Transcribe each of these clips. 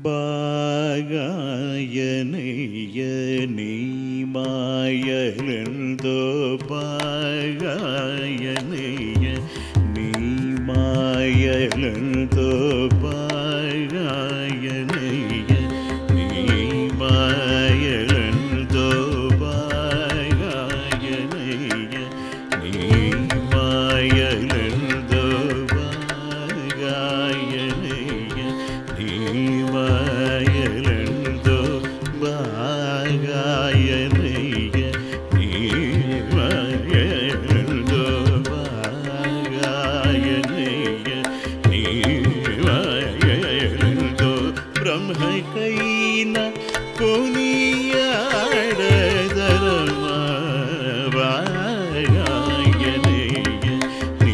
பாகாயனைய நீ மாயலெந்தோ பாகாயனைய நீ மாயலெந்தோ பாகாயனைய நீ மாயலெந்தோ பாகாயனைய நீ மாயலெந்தோ பாகாயனைய நீ மாயலెందో బాగాయనయ్య నీ మాయలెందో బాగాయనయ్య నీ మాయలెందో బ్రహ్మకైన కొనియాడదరమా బాగాయనయ్య నీ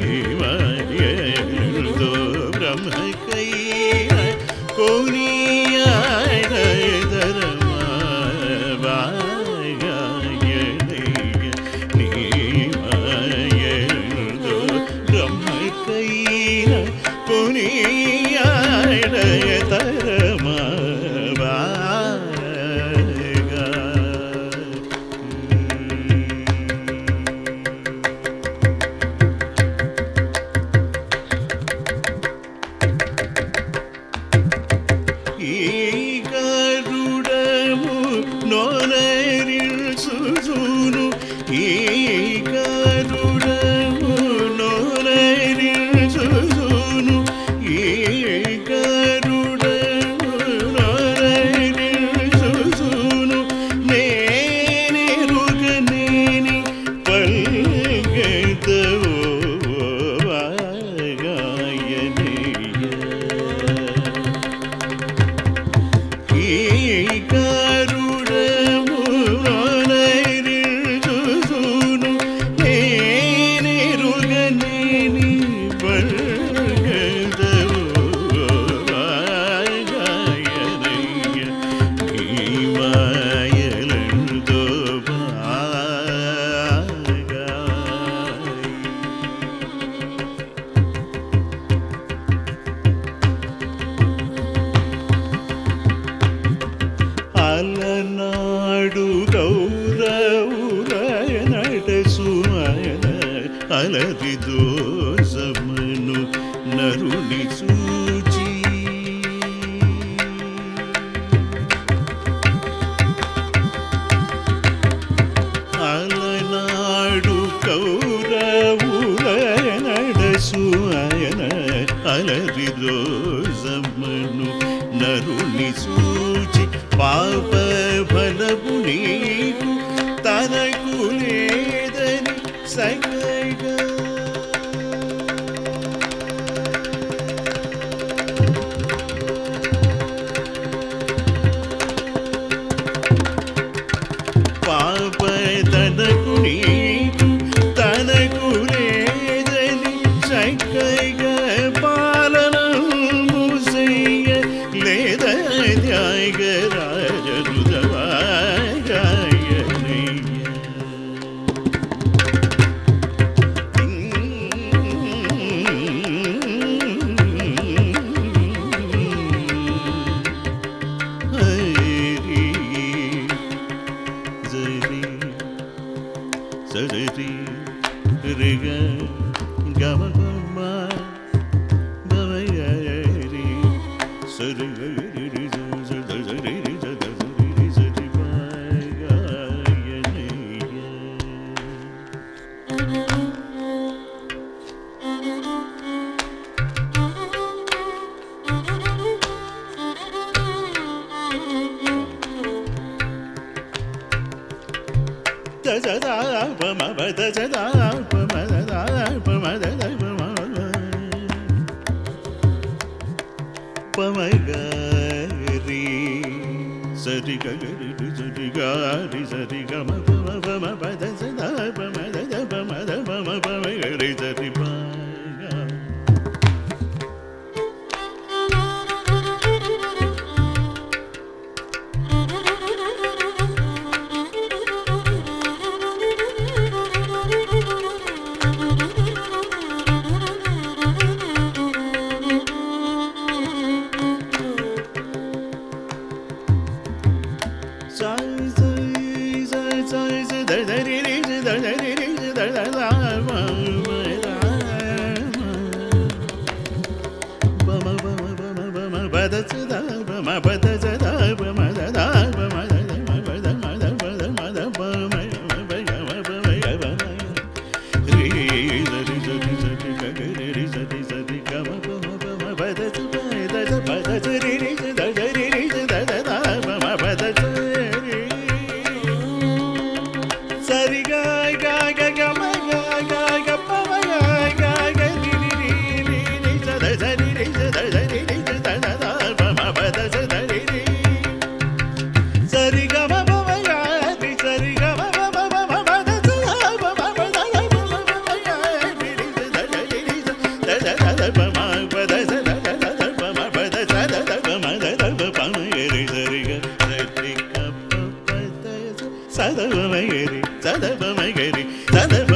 మాయలెందో బ్రహ్మకైన కొనియాడదరమా బాగాయనయ్య నీ మాయలెందో బ్రహ్మకైన కొనియాడదరమా ఈ గరుడము నోనరిల్ సుజును ఈ గరుడము నోనరిల్ సుజును ఈ గరుడము నోనరిల్ సుజును నేనెరుగనేని పల్గెదవో బాగాయనయ్య ఈ గరుడము నోనరిల్ సుజును నేనెరుగనేని పల్గెదవో బాగాయనయ్య నీ మాయలెందో అలనాడు గౌరవుల నటసుమన అలది దోషమును నరుని చూచి అలనాడు కౌరవుల నటసుమన అలది దోషమును నరుని చూచి పాప ఫలము నీకు తనకు లేదని సగగా పాప తనకు నీకు తనకు లేదని సగగా పాలనము చెయ్య లేదయాగరాజరుదవాగాయనయ్య హరి జరి సరి రిగ గమ గమ భవయరి సరి గరి సరి సరి బాగాయనయ్య దజదా పమ దజదా పమ దదా పమ దద పమ పమ గరి సరి గరి సరి గరి సరి గమ పమ పమ పద సదా పమ దద పమ ద పమ పమ గరి సరి పా சரி காய் காய் கம காய் காய் கப்பம காய் காய் கரி ரி ரி ரி சத சரி ரி சத சரி ரி சத பம பத சரி ரி சரி கம பம காய் சரி கம பம பம பத சத பம பத சத பம பத சத பம பத சத பம பத பம கரி சரி க சரி கப்ப பத சத பம கரி சத பம கரி சத